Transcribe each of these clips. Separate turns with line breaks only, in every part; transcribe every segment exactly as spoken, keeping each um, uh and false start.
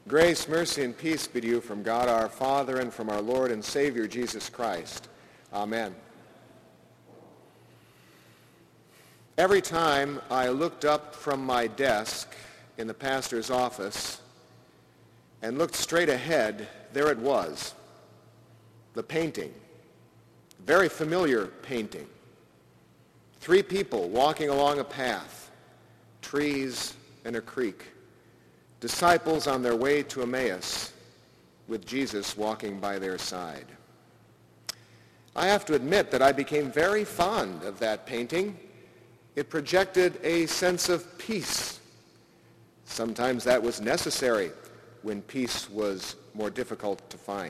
Grace, mercy, and peace be to you from God our Father and from our Lord and Savior Jesus Christ. Amen. Every time I looked up from my desk in the pastor's office and looked straight ahead, there it was, the painting, very familiar painting. Three people walking along a path, trees and a creek. Disciples on their way to Emmaus with Jesus walking by their side. I have to admit that I became very fond of that painting. It projected a sense of peace. Sometimes that was necessary when peace was more difficult to find.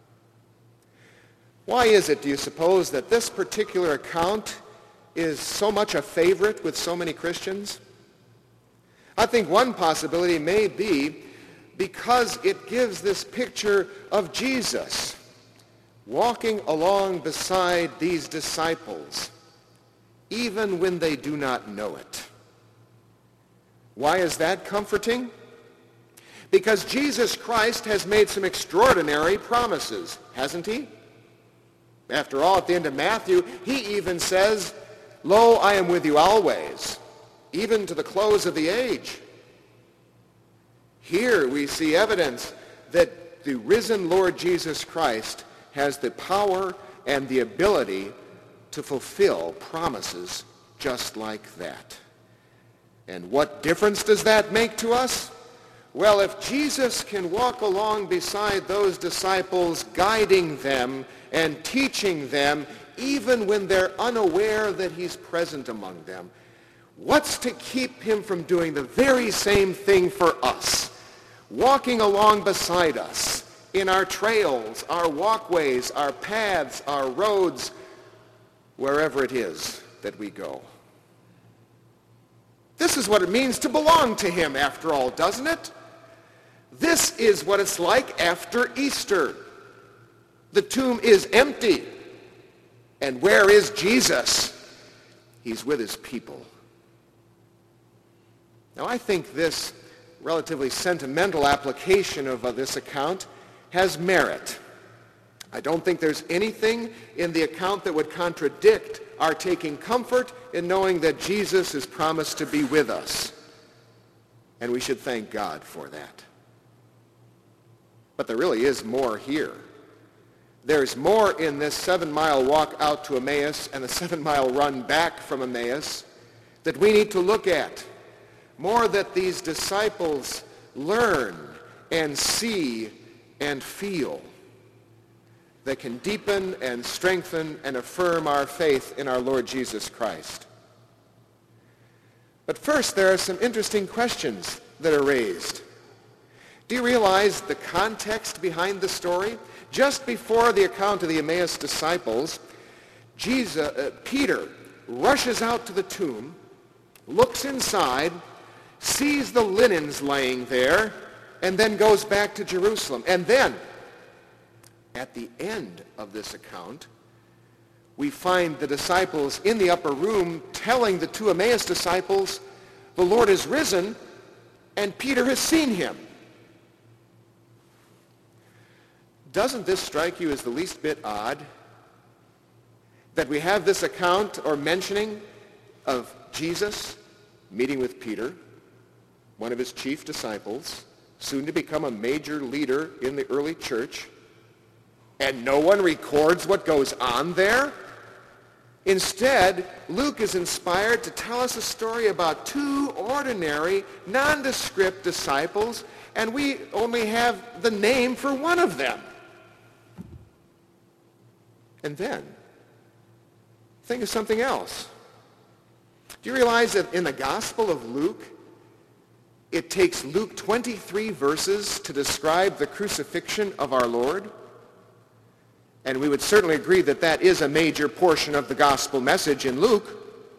Why is it, do you suppose, that this particular account is so much a favorite with so many Christians? I think one possibility may be because it gives this picture of Jesus walking along beside these disciples, even when they do not know it. Why is that comforting? Because Jesus Christ has made some extraordinary promises, hasn't he? After all, at the end of Matthew, he even says, "Lo, I am with you always, even to the close of the age." Here we see evidence that the risen Lord Jesus Christ has the power and the ability to fulfill promises just like that. And what difference does that make to us? Well, if Jesus can walk along beside those disciples, guiding them and teaching them, even when they're unaware that he's present among them, what's to keep him from doing the very same thing for us? Walking along beside us in our trails, our walkways, our paths, our roads, wherever it is that we go. This is what it means to belong to him, after all, doesn't it? This is what it's like after Easter. The tomb is empty. And where is Jesus? He's with his people. Now, I think this relatively sentimental application of uh, this account has merit. I don't think there's anything in the account that would contradict our taking comfort in knowing that Jesus is promised to be with us. And we should thank God for that. But there really is more here. There's more in this seven-mile walk out to Emmaus and the seven-mile run back from Emmaus that we need to look at. More that these disciples learn and see and feel that can deepen and strengthen and affirm our faith in our Lord Jesus Christ. But first, there are some interesting questions that are raised. Do you realize the context behind the story? Just before the account of the Emmaus disciples, Jesus, uh, Peter rushes out to the tomb, looks inside, sees the linens laying there, and then goes back to Jerusalem. And then, at the end of this account, we find the disciples in the upper room telling the two Emmaus disciples, the Lord is risen, and Peter has seen him. Doesn't this strike you as the least bit odd that we have this account or mentioning of Jesus meeting with Peter, one of his chief disciples, soon to become a major leader in the early church, and no one records what goes on there? Instead, Luke is inspired to tell us a story about two ordinary, nondescript disciples, and we only have the name for one of them. And then, think of something else. Do you realize that in the Gospel of Luke, it takes Luke twenty-three verses to describe the crucifixion of our Lord? And we would certainly agree that that is a major portion of the gospel message in Luke.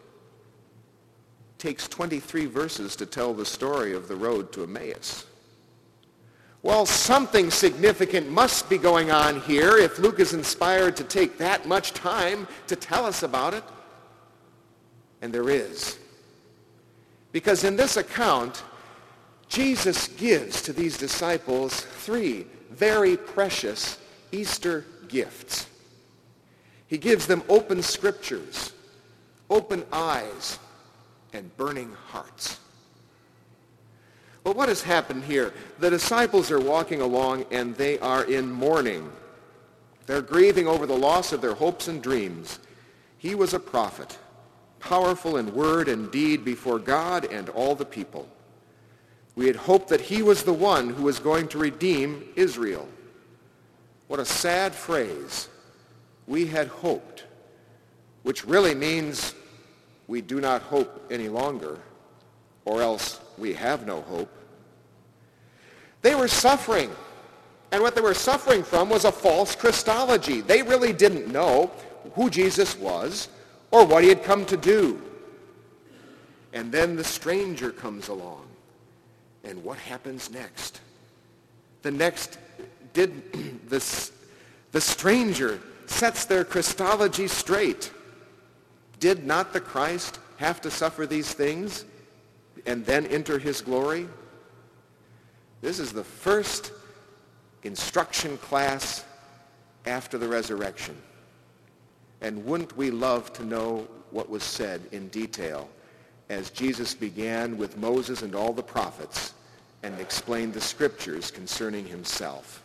It takes twenty-three verses to tell the story of the road to Emmaus. Well, something significant must be going on here if Luke is inspired to take that much time to tell us about it. And there is. Because in this account, Jesus gives to these disciples three very precious Easter gifts. He gives them open scriptures, open eyes, and burning hearts. Well, what has happened here? The disciples are walking along and they are in mourning. They're grieving over the loss of their hopes and dreams. He was a prophet, powerful in word and deed before God and all the people. We had hoped that he was the one who was going to redeem Israel. What a sad phrase. We had hoped, which really means we do not hope any longer, or else we have no hope. They were suffering, and what they were suffering from was a false Christology. They really didn't know who Jesus was or what he had come to do. And then the stranger comes along. And what happens next? The next, did this, the stranger sets their Christology straight. Did not the Christ have to suffer these things and then enter his glory? This is the first instruction class after the resurrection. And wouldn't we love to know what was said in detail as Jesus began with Moses and all the prophets and explained the scriptures concerning himself.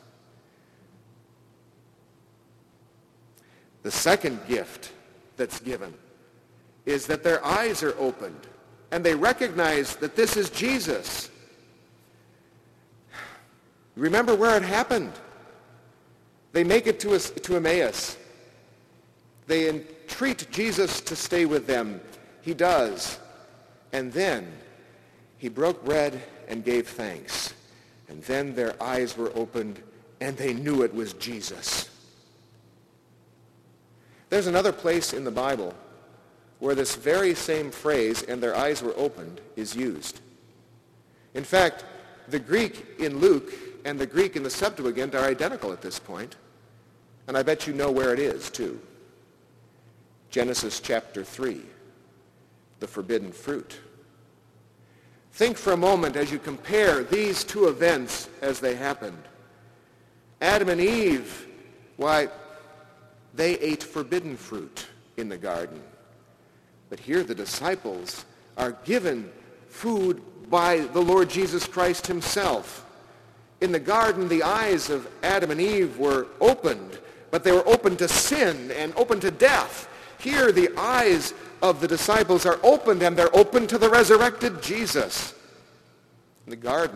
The second gift that's given is that their eyes are opened and they recognize that this is Jesus. Remember where it happened. They make it to, to Emmaus. They entreat Jesus to stay with them. He does. And then he broke bread and gave thanks. And then their eyes were opened and they knew it was Jesus. There's another place in the Bible where this very same phrase, and their eyes were opened, is used. In fact, the Greek in Luke and the Greek in the Septuagint are identical at this point. And I bet you know where it is, too. Genesis chapter three, the forbidden fruit. Think for a moment as you compare these two events as they happened. Adam and Eve, why, they ate forbidden fruit in the garden. But here the disciples are given food by the Lord Jesus Christ himself. In the garden, the eyes of Adam and Eve were opened, but they were open to sin and open to death. Here, the eyes of the disciples are opened, and they're open to the resurrected Jesus. In the garden,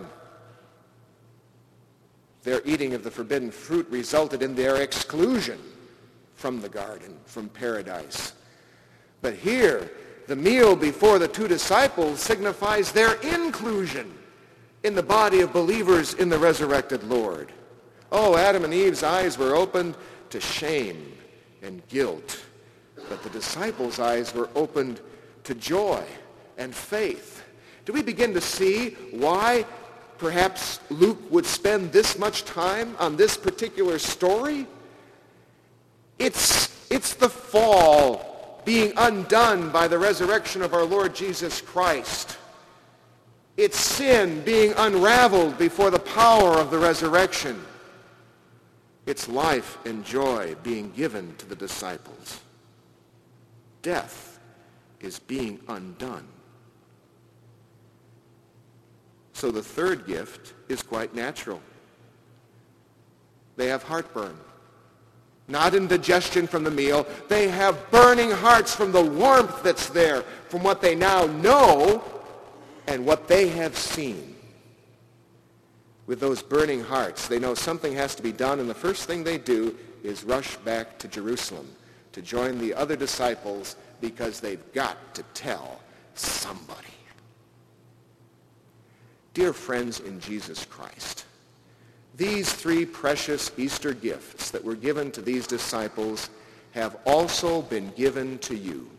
their eating of the forbidden fruit resulted in their exclusion from the garden, from paradise. But here, the meal before the two disciples signifies their inclusion in the body of believers in the resurrected Lord. Oh, Adam and Eve's eyes were opened to shame and guilt. But the disciples' eyes were opened to joy and faith. Do we begin to see why perhaps Luke would spend this much time on this particular story? It's, it's the fall being undone by the resurrection of our Lord Jesus Christ. It's sin being unraveled before the power of the resurrection. It's life and joy being given to the disciples. Death is being undone. So the third gift is quite natural. They have heartburn. Not indigestion from the meal. They have burning hearts from the warmth that's there, from what they now know and what they have seen. With those burning hearts, they know something has to be done, and the first thing they do is rush back to Jerusalem to join the other disciples because they've got to tell somebody. Dear friends in Jesus Christ, these three precious Easter gifts that were given to these disciples have also been given to you.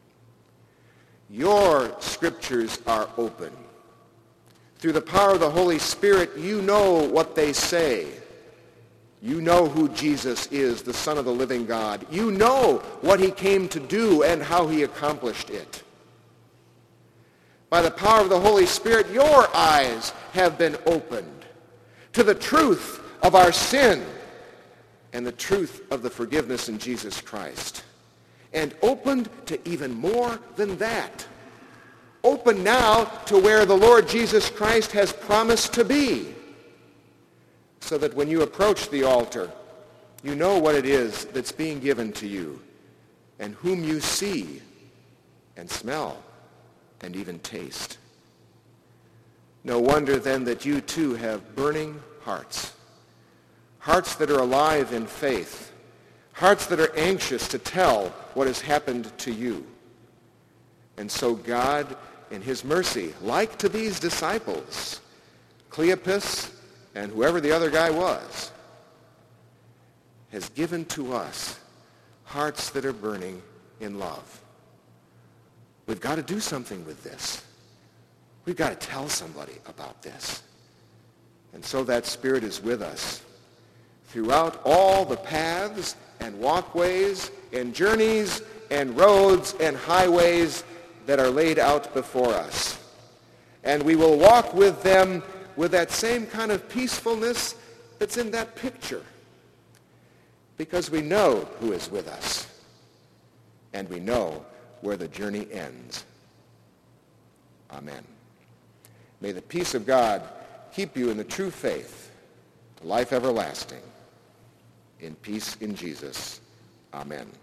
Your scriptures are open. Through the power of the Holy Spirit, you know what they say. You know who Jesus is, the Son of the living God. You know what he came to do and how he accomplished it. by the power of the Holy Spirit, your eyes have been opened to the truth of our sin and the truth of the forgiveness in Jesus Christ. And opened to even more than that. Open now to where the Lord Jesus Christ has promised to be, so that when you approach the altar, you know what it is that's being given to you and whom you see and smell and even taste. No wonder then that you too have burning hearts, hearts that are alive in faith, hearts that are anxious to tell what has happened to you. And so God, in his mercy, like to these disciples, Cleopas and whoever the other guy was, has given to us hearts that are burning in love. We've got to do something with this. We've got to tell somebody about this. And so that Spirit is with us throughout all the paths and walkways and journeys and roads and highways that are laid out before us. And we will walk with them with that same kind of peacefulness that's in that picture, because we know who is with us, and we know where the journey ends. Amen. May the peace of God keep you in the true faith, to life everlasting. In peace in Jesus. Amen.